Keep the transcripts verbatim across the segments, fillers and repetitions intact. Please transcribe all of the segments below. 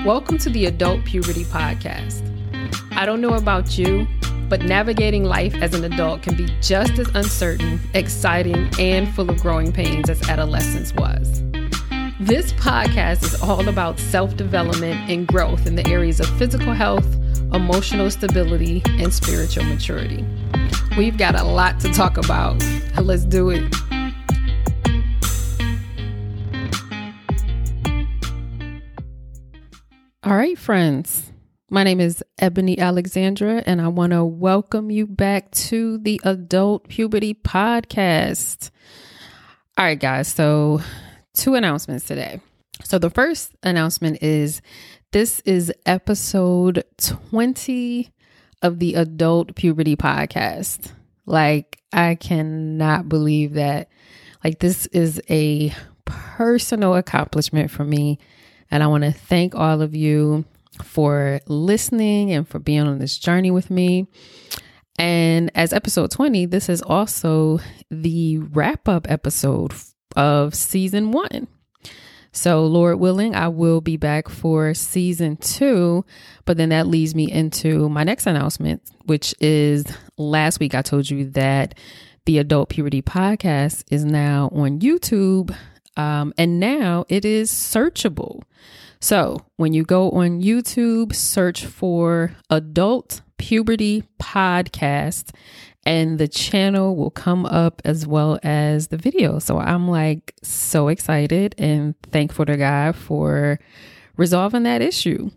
Welcome to the Adult Puberty Podcast. I don't know about you, but navigating life as an adult can be just as uncertain, exciting, and full of growing pains as adolescence was. This podcast is all about self-development and growth in the areas of physical health, emotional stability, and spiritual maturity. We've got a lot to talk about. Let's do it. All right, friends. My name is Ebony Alexandra, and I want to welcome you back to the Adult Puberty Podcast. All right, guys. So two announcements today. So the first announcement is this is episode twenty of the Adult Puberty Podcast. Like, I cannot believe that. Like, this is a personal accomplishment for me. And I want to thank all of you for listening and for being on this journey with me. And as episode twenty, this is also the wrap-up episode of season one. So Lord willing, I will be back for season two, but then that leads me into my next announcement, which is last week I told you that the Adult Puberty Podcast is now on YouTube. Um, and now it is searchable. So when you go on YouTube, search for Adult Puberty Podcast and the channel will come up as well as the video. So I'm like so excited and thankful to God for resolving that issue.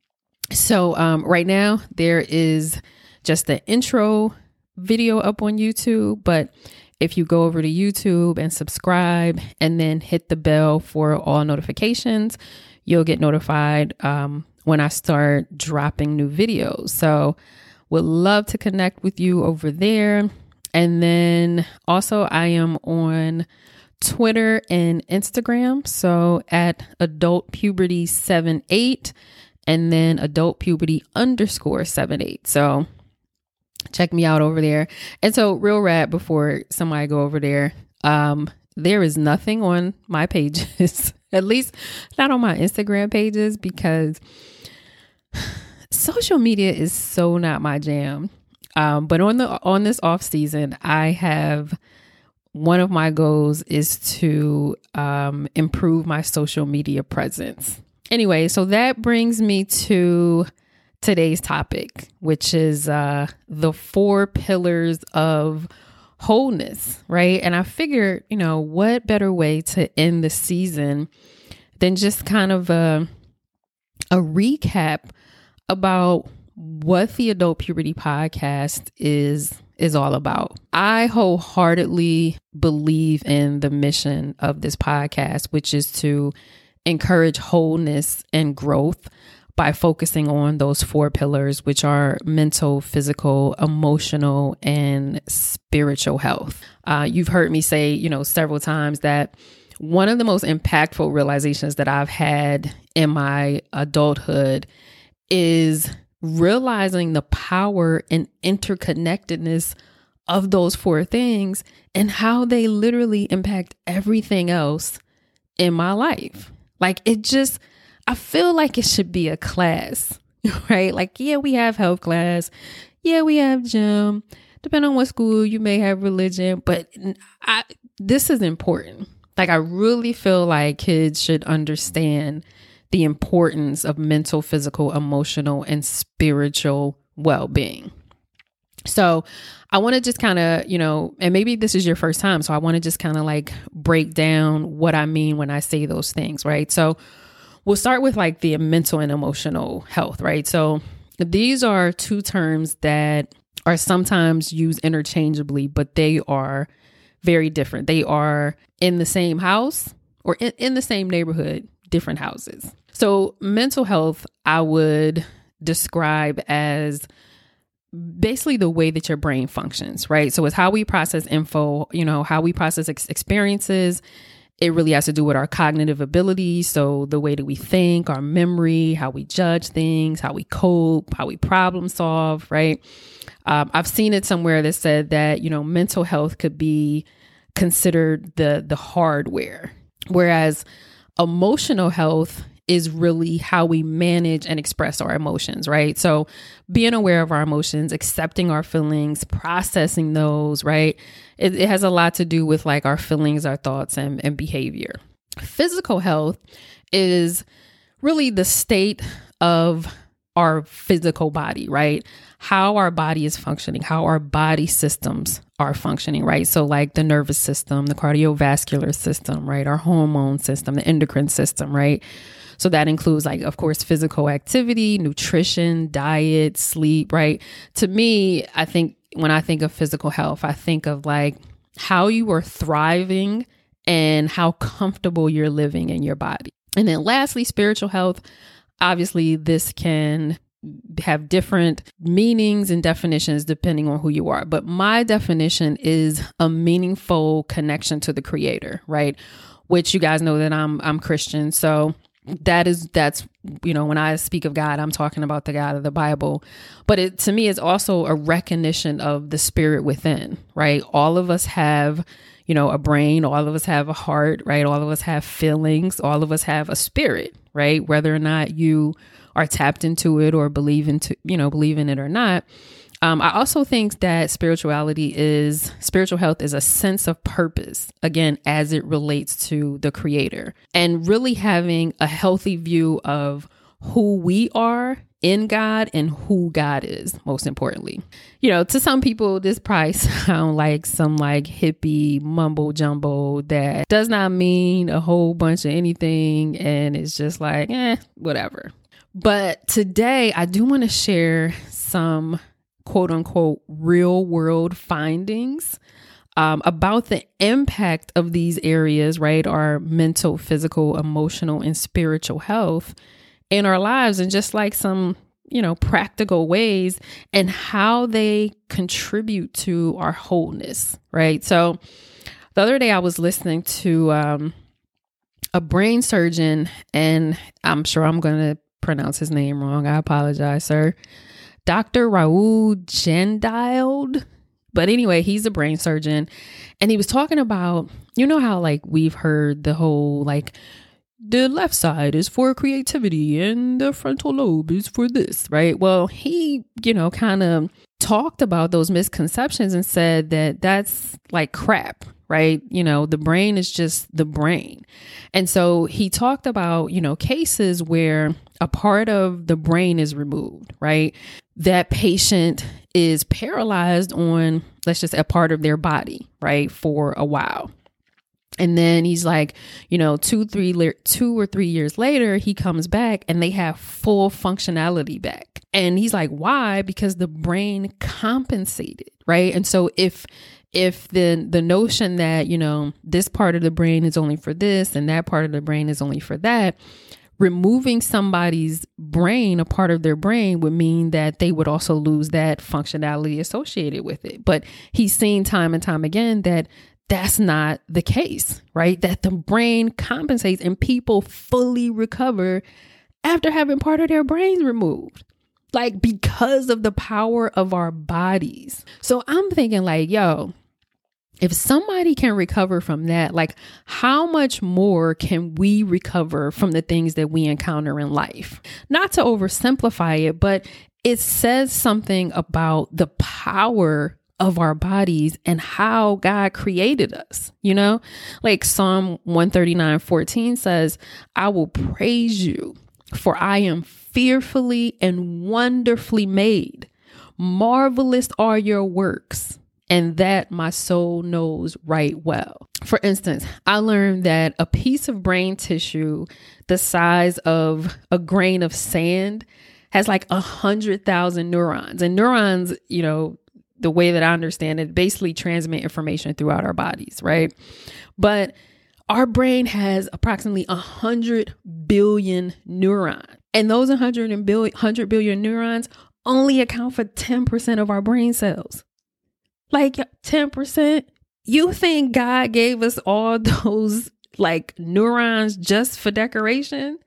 So um, right now there is just the intro video up on YouTube, but if you go over to YouTube and subscribe and then hit the bell for all notifications, you'll get notified um, when I start dropping new videos. So would love to connect with you over there. And then also I am on Twitter and Instagram. So at adult puberty seven eight and then adult puberty underscore seven eight. So check me out over there. And so real rap before somebody go over there. Um, there is nothing on my pages, at least not on my Instagram pages, because social media is so not my jam. Um, but on the, on this off season, I have, one of my goals is to, um, improve my social media presence. Anyway, so that brings me to today's topic, which is uh, the four pillars of wholeness, right? And I figured, you know, what better way to end the season than just kind of a, a recap about what the Adult Puberty Podcast is is all about. I wholeheartedly believe in the mission of this podcast, which is to encourage wholeness and growth by focusing on those four pillars, which are mental, physical, emotional, and spiritual health. Uh, you've heard me say, you know, several times that one of the most impactful realizations that I've had in my adulthood is realizing the power and interconnectedness of those four things and how they literally impact everything else in my life. Like, it just, I feel like it should be a class, right? Like, yeah, we have health class. Yeah, we have gym. Depending on what school, you may have religion, but I, this is important. Like, I really feel like kids should understand the importance of mental, physical, emotional, and spiritual well-being. So I want to just kind of, you know, and maybe this is your first time. So I want to just kind of like break down what I mean when I say those things, right? So we'll start with like the mental and emotional health, right? So these are two terms that are sometimes used interchangeably, but they are very different. They are in the same house or in, in the same neighborhood, different houses. So mental health, I would describe as basically the way that your brain functions, right? So it's how we process info, you know, how we process ex- experiences. It really has to do with our cognitive abilities. So the way that we think, our memory, how we judge things, how we cope, how we problem solve, right? Um, I've seen it somewhere that said that, you know, mental health could be considered the the hardware, whereas emotional health is really how we manage and express our emotions, right? So being aware of our emotions, accepting our feelings, processing those, right? It, it has a lot to do with like our feelings, our thoughts, and, and behavior. Physical health is really the state of our physical body, right? How our body is functioning, how our body systems are functioning, right? So like the nervous system, the cardiovascular system, right? Our hormone system, the endocrine system, right? So that includes like, of course, physical activity, nutrition, diet, sleep, right? To me, I think when I think of physical health, I think of like how you are thriving and how comfortable you're living in your body. And then lastly, spiritual health. Obviously, this can have different meanings and definitions depending on who you are. But my definition is a meaningful connection to the Creator, right? Which you guys know that I'm I'm Christian. So that is that's, you know, when I speak of God, I'm talking about the God of the Bible. But it to me is also a recognition of the spirit within, right? All of us have, you know, a brain, all of us have a heart, right? All of us have feelings, all of us have a spirit, right? Whether or not you are tapped into it or believe into, you know, believe in it or not. Um, I also think that spirituality is, spiritual health is a sense of purpose, again, as it relates to the Creator, and really having a healthy view of who we are in God and who God is, most importantly. You know, to some people, this probably sound like some like hippie mumbo jumbo that does not mean a whole bunch of anything. And it's just like, eh, whatever. But today I do want to share some quote unquote real world findings um, about the impact of these areas, right? Our mental, physical, emotional, and spiritual health in our lives, and just like some, you know, practical ways and how they contribute to our wholeness, right? So the other day I was listening to um, a brain surgeon, and I'm sure I'm going to pronounce his name wrong. I apologize, sir. Doctor Raul Gendild. But anyway, he's a brain surgeon, and he was talking about, you know how like we've heard the whole like, the left side is for creativity and the frontal lobe is for this, right? Well, he, you know, kind of talked about those misconceptions and said that that's like crap, right? You know, the brain is just the brain. And so he talked about, you know, cases where a part of the brain is removed, right? That patient is paralyzed on, let's just say, a part of their body, right, for a while. And then he's like, you know, two, three, two or three years later, he comes back and they have full functionality back. And he's like, why? Because the brain compensated, right? And so if if the the notion that, you know, this part of the brain is only for this and that part of the brain is only for that, removing somebody's brain, a part of their brain, would mean that they would also lose that functionality associated with it. But he's seen time and time again that that's not the case, right? That the brain compensates and people fully recover after having part of their brains removed, like because of the power of our bodies. So I'm thinking like, yo, if somebody can recover from that, like how much more can we recover from the things that we encounter in life? Not to oversimplify it, but it says something about the power of our bodies and how God created us, you know, like Psalm one thirty-nine fourteen says, I will praise you, for I am fearfully and wonderfully made. Marvelous are your works, and that my soul knows right well. For instance, I learned that a piece of brain tissue the size of a grain of sand has like a hundred thousand neurons, and neurons, you know, the way that I understand it, basically transmit information throughout our bodies, right? But our brain has approximately a hundred billion neurons. And those one hundred billion, one hundred billion neurons only account for ten percent of our brain cells. Like ten percent? You think God gave us all those like neurons just for decoration?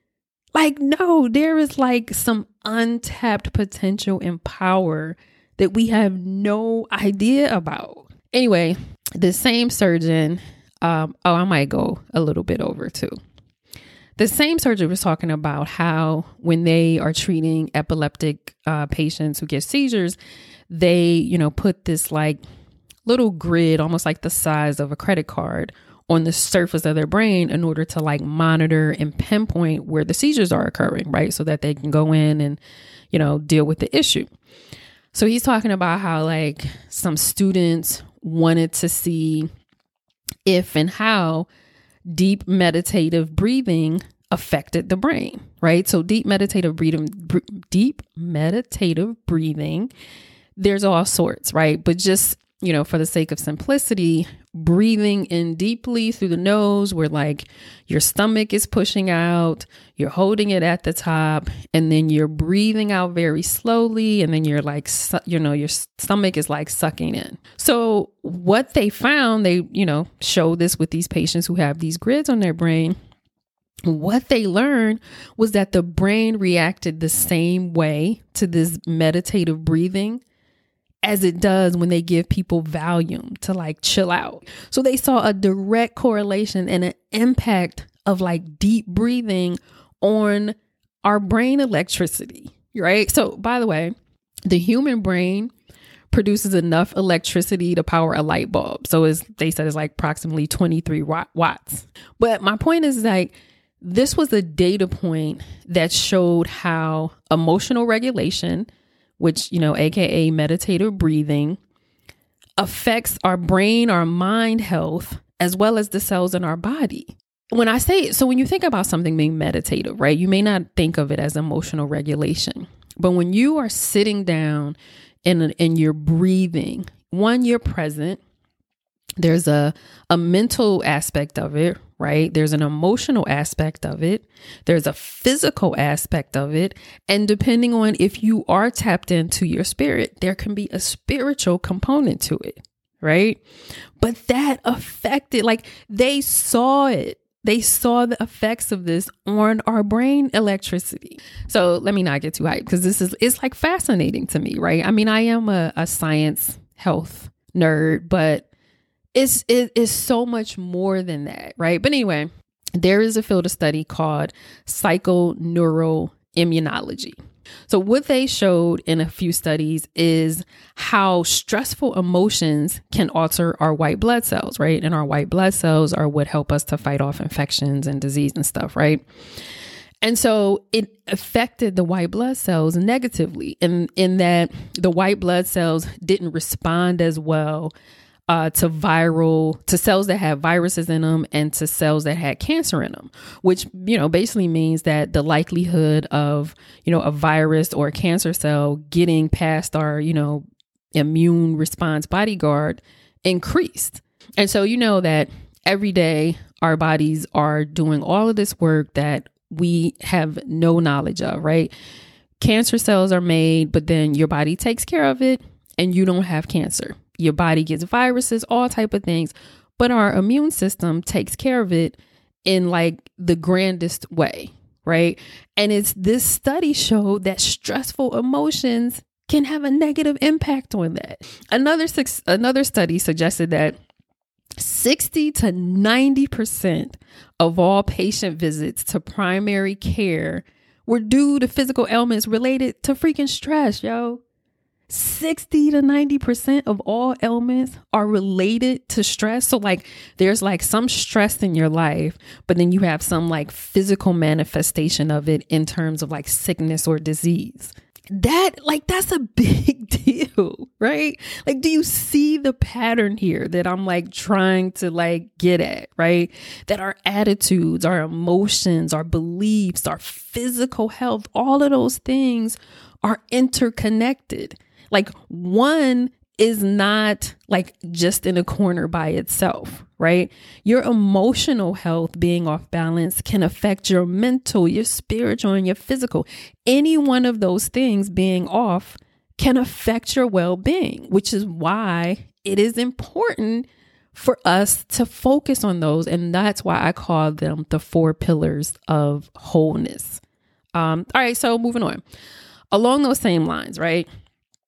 Like, no, there is like some untapped potential and power that we have no idea about. Anyway, the same surgeon, um, oh, I might go a little bit over too. the same surgeon was talking about how when they are treating epileptic uh, patients who get seizures, they, you know, put this like little grid, almost like the size of a credit card, on the surface of their brain in order to like monitor and pinpoint where the seizures are occurring, right? So that they can go in and, you know, deal with the issue. So he's talking about how like some students wanted to see if and how deep meditative breathing affected the brain, right? So deep meditative breathing, br- deep meditative breathing, there's all sorts, right? But just, you know, for the sake of simplicity, breathing in deeply through the nose where like your stomach is pushing out, you're holding it at the top, and then you're breathing out very slowly. And then you're like, su- you know, your stomach is like sucking in. So what they found, they, you know, show this with these patients who have these grids on their brain. What they learned was that the brain reacted the same way to this meditative breathing as it does when they give people Valium to like chill out. So they saw a direct correlation and an impact of like deep breathing on our brain electricity, right? So by the way, the human brain produces enough electricity to power a light bulb. So as they said, it's like approximately twenty-three watts. But my point is like, this was a data point that showed how emotional regulation, which, you know, A K A meditative breathing, affects our brain, our mind health, as well as the cells in our body. When I say, so when you think about something being meditative, right, you may not think of it as emotional regulation, but when you are sitting down and, and you're breathing, one, you're present. There's a, a mental aspect of it, right? There's an emotional aspect of it. There's a physical aspect of it. And depending on if you are tapped into your spirit, there can be a spiritual component to it, right? But that affected, like they saw it. They saw the effects of this on our brain electricity. So let me not get too hyped because this is, it's like fascinating to me, right? I mean, I am a, a science health nerd, but It's, it is so much more than that, right? But anyway, there is a field of study called psychoneuroimmunology. So what they showed in a few studies is how stressful emotions can alter our white blood cells, right? And our white blood cells are what help us to fight off infections and disease and stuff, right? And so it affected the white blood cells negatively in, in that the white blood cells didn't respond as well Uh, to viral, to cells that have viruses in them and to cells that had cancer in them, which, you know, basically means that the likelihood of, you know, a virus or a cancer cell getting past our, you know, immune response bodyguard increased. And so, you know, that every day our bodies are doing all of this work that we have no knowledge of, right? Cancer cells are made, but then your body takes care of it and you don't have cancer. Your body gets viruses, all type of things, but our immune system takes care of it in like the grandest way, right? And it's this study showed that stressful emotions can have a negative impact on that. Another six, another study suggested that sixty to ninety percent of all patient visits to primary care were due to physical ailments related to freaking stress, yo. sixty to ninety percent of all ailments are related to stress. So like there's like some stress in your life, but then you have some like physical manifestation of it in terms of like sickness or disease. That like, that's a big deal, right? Like, do you see the pattern here that I'm like trying to like get at, right? That our attitudes, our emotions, our beliefs, our physical health, all of those things are interconnected. Like one is not like just in a corner by itself, right? Your emotional health being off balance can affect your mental, your spiritual, and your physical. Any one of those things being off can affect your well-being, which is why it is important for us to focus on those. And that's why I call them the four pillars of wholeness. Um, all right, so moving on. Along those same lines, right?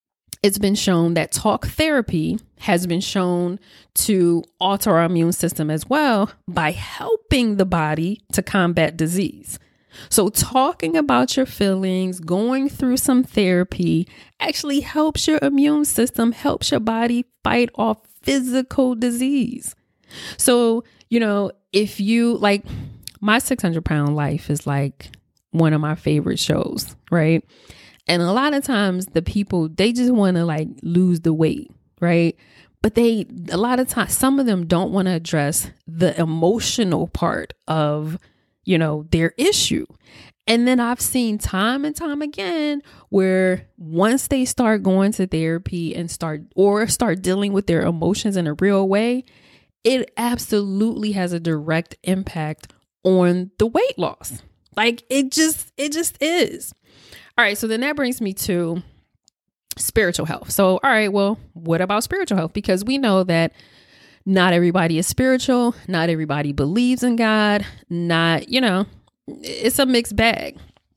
it's been shown that talk therapy has been shown to alter our immune system as well by helping the body to combat disease. So talking about your feelings, going through some therapy actually helps your immune system, helps your body fight off physical disease. So, you know, if you like, My six hundred pound life is like one of my favorite shows, right? And a lot of times the people, they just want to like lose the weight, right? But they, a lot of times, some of them don't want to address the emotional part of, you know, their issue. And then I've seen time and time again where once they start going to therapy and start or start dealing with their emotions in a real way, it absolutely has a direct impact on the weight loss. Like it just, it just is. All right. So then that brings me to spiritual health. So, all right, well, what about spiritual health? Because we know that not everybody is spiritual. Not everybody believes in God. Not, you know, it's a mixed bag.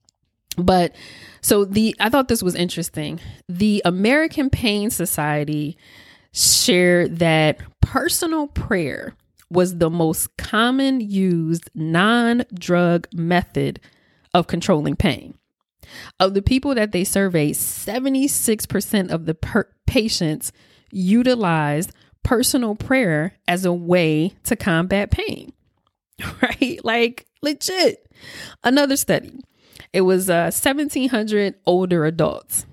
But so the, I thought this was interesting. The American Pain Society shared that personal prayer was the most common used non-drug method of controlling pain. Of the people that they surveyed, seventy-six percent of the per- patients utilized personal prayer as a way to combat pain, right? Like legit. Another study, it was uh, seventeen hundred older adults.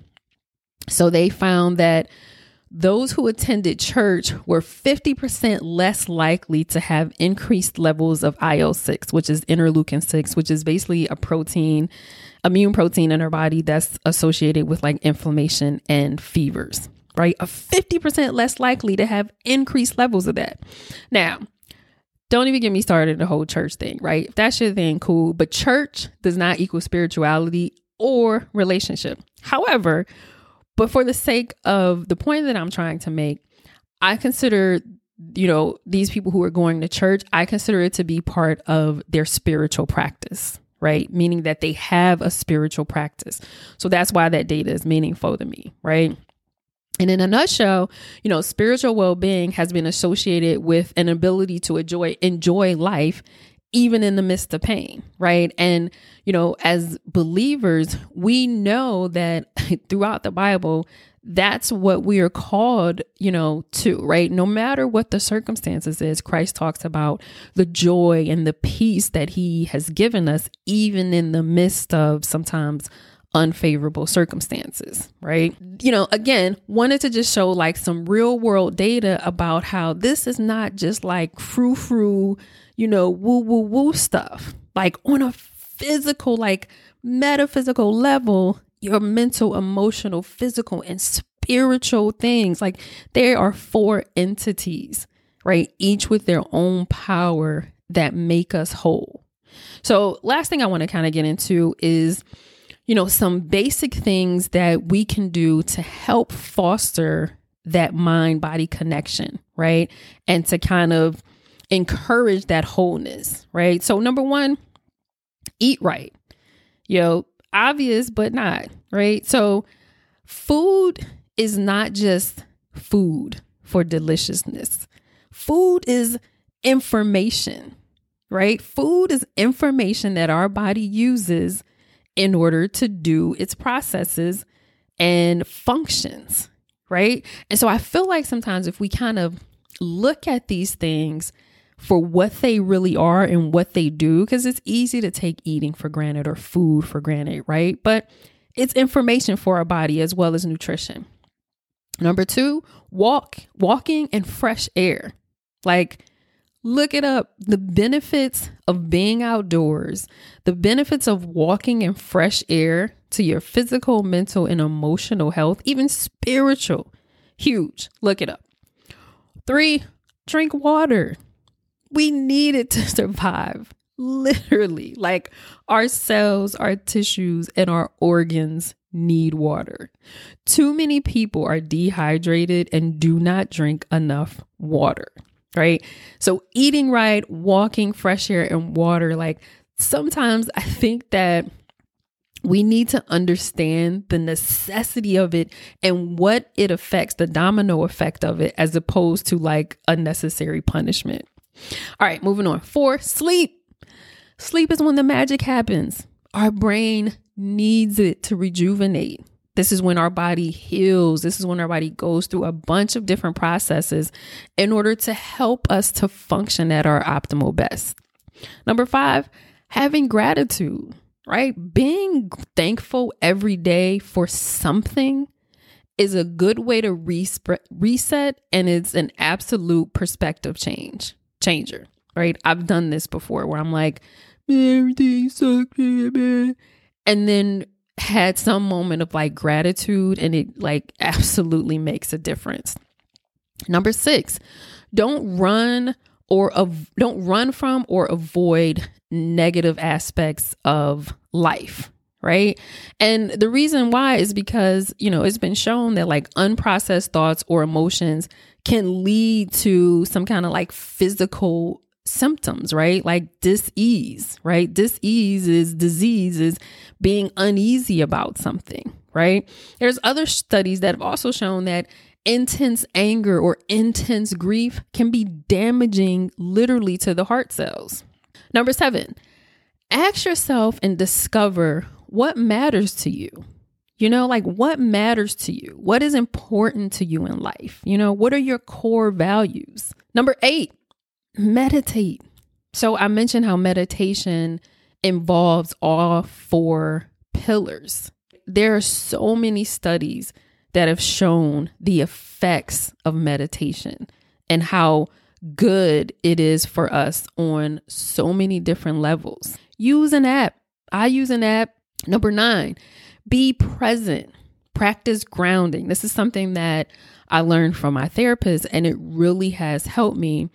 So they found that those who attended church were fifty percent less likely to have increased levels of I L six, which is interleukin six, which is basically a protein, immune protein in our body that's associated with like inflammation and fevers, right? A fifty percent less likely to have increased levels of that. Now, don't even get me started in the whole church thing, right? If that's your thing, cool. But church does not equal spirituality or relationship. However, but for the sake of the point that I'm trying to make, I consider, you know, these people who are going to church, I consider it to be part of their spiritual practice, right? Meaning that they have a spiritual practice. So that's why that data is meaningful to me, right? And in a nutshell, you know, spiritual well-being has been associated with an ability to enjoy, enjoy life even in the midst of pain, right? And, you know, as believers, we know that throughout the Bible, that's what we are called, you know, to, right? No matter what the circumstances is, Christ talks about the joy and the peace that he has given us, even in the midst of sometimes unfavorable circumstances, right? You know, again, wanted to just show like some real world data about how this is not just like frou-frou, you know, woo, woo, woo stuff. Like on a physical, like metaphysical level, your mental, emotional, physical, and spiritual things, like there are four entities, right? Each with their own power that make us whole. So last thing I want to kind of get into is, you know, some basic things that we can do to help foster that mind-body connection, right? And to kind of encourage that wholeness, right? So number one, eat right. You know, obvious, but not, right? So food is not just food for deliciousness. Food is information, right? Food is information that our body uses in order to do its processes and functions, right? And so I feel like sometimes if we kind of look at these things for what they really are and what they do, because it's easy to take eating for granted or food for granted, right? But it's information for our body as well as nutrition. Number two, walk, walking in fresh air. Like, look it up. The benefits of being outdoors, the benefits of walking in fresh air to your physical, mental, and emotional health, even spiritual, huge. Look it up. Three, drink water. We need it to survive. Literally, like our cells, our tissues, and our organs need water. Too many people are dehydrated and do not drink enough water, right? So eating right, walking, fresh air, and water, like sometimes I think that We need to understand the necessity of it and what it affects, the domino effect of it, as opposed to like unnecessary punishment. All right, moving on. Four, sleep. Sleep is when the magic happens. Our brain needs it to rejuvenate. This is when our body heals. This is when our body goes through a bunch of different processes in order to help us to function at our optimal best. Number five, having gratitude, right? Being thankful every day for something is a good way to resp- reset, and it's an absolute perspective change changer, right? I've done this before where I'm like, everything sucks, man. And then had some moment of like gratitude, and it like absolutely makes a difference. Number six, don't run or av- don't run from or avoid negative aspects of life, right? And the reason why is because, you know, it's been shown that like unprocessed thoughts or emotions can lead to some kind of like physical symptoms, right? Like dis-ease, right? Dis-ease is disease, is being uneasy about something, right? There's other studies that have also shown that intense anger or intense grief can be damaging literally to the heart cells. Number seven, ask yourself and discover what matters to you. You know, like what matters to you? What is important to you in life? You know, what are your core values? Number eight, meditate. So I mentioned how meditation involves all four pillars. There are so many studies that have shown the effects of meditation and how good it is for us on so many different levels. Use an app. I use an app. Number nine, be present. Practice grounding. This is something that I learned from my therapist, and it really has helped me.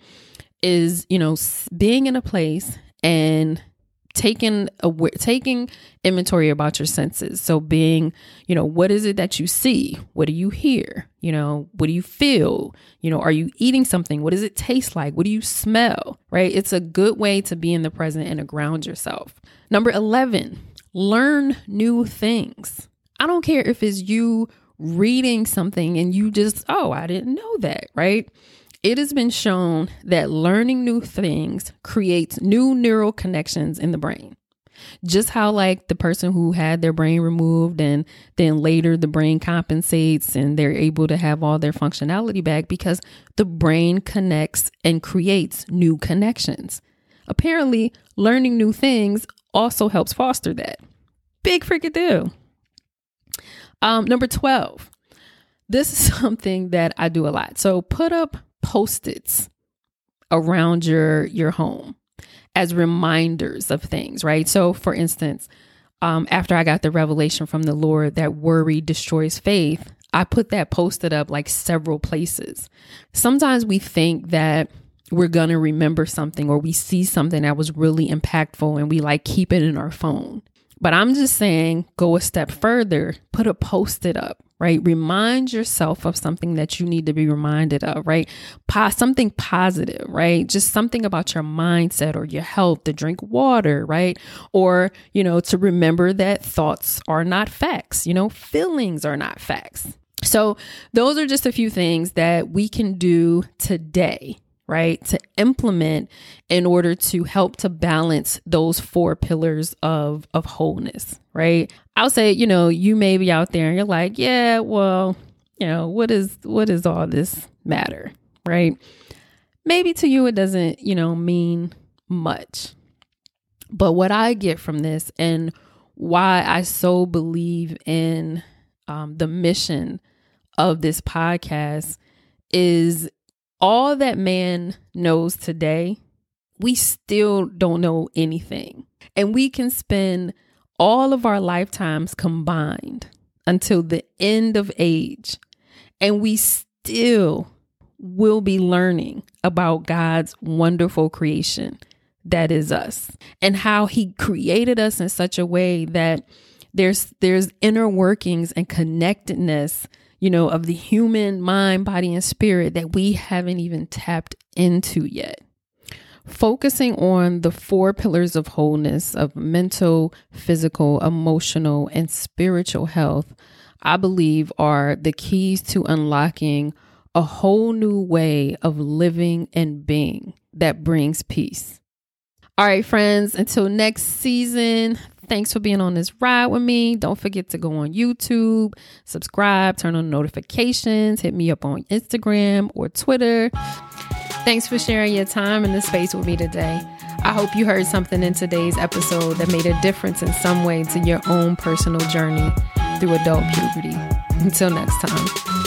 Is, you know, being in a place and taking a, taking inventory about your senses. So being, you know, what is it that you see? What do you hear? You know, what do you feel? You know, are you eating something? What does it taste like? What do you smell? Right? It's a good way to be in the present and to ground yourself. Number eleven, learn new things. I don't care if it's you reading something and you just, oh, I didn't know that, right? It has been shown that learning new things creates new neural connections in the brain. Just how like the person who had their brain removed and then later the brain compensates and they're able to have all their functionality back because the brain connects and creates new connections. Apparently, learning new things also helps foster that. Big freaking deal. Um, number twelve. This is something that I do a lot. So put up Post-its around your your home as reminders of things, right? So for instance, um, after I got the revelation from the Lord that worry destroys faith, I put that Post-it up like several places. Sometimes we think that we're going to remember something or we see something that was really impactful and we like keep it in our phone. But I'm just saying, go a step further, put a Post-it up, right? Remind yourself of something that you need to be reminded of, right? Po- something positive, right? Just something about your mindset or your health, to drink water, right? Or, you know, to remember that thoughts are not facts, you know, feelings are not facts. So those are just a few things that we can do today, right, to implement in order to help to balance those four pillars of, of wholeness, right? I'll say, you know, you may be out there and you're like, yeah, well, you know, what is, what does all this matter, right? Maybe to you, it doesn't, you know, mean much. But what I get from this and why I so believe in um, the mission of this podcast is all that man knows today, we still don't know anything. And we can spend all of our lifetimes combined until the end of age, and we still will be learning about God's wonderful creation that is us and how he created us in such a way that there's there's inner workings and connectedness, you know, of the human mind, body, and spirit that we haven't even tapped into yet. Focusing on the four pillars of wholeness of mental, physical, emotional, and spiritual health, I believe are the keys to unlocking a whole new way of living and being that brings peace. All right, friends, until next season, thanks for being on this ride with me. Don't forget to go on YouTube, subscribe, turn on notifications, hit me up on Instagram or Twitter. Thanks for sharing your time in this space with me today. I hope you heard something in today's episode that made a difference in some way to your own personal journey through adult puberty. Until next time.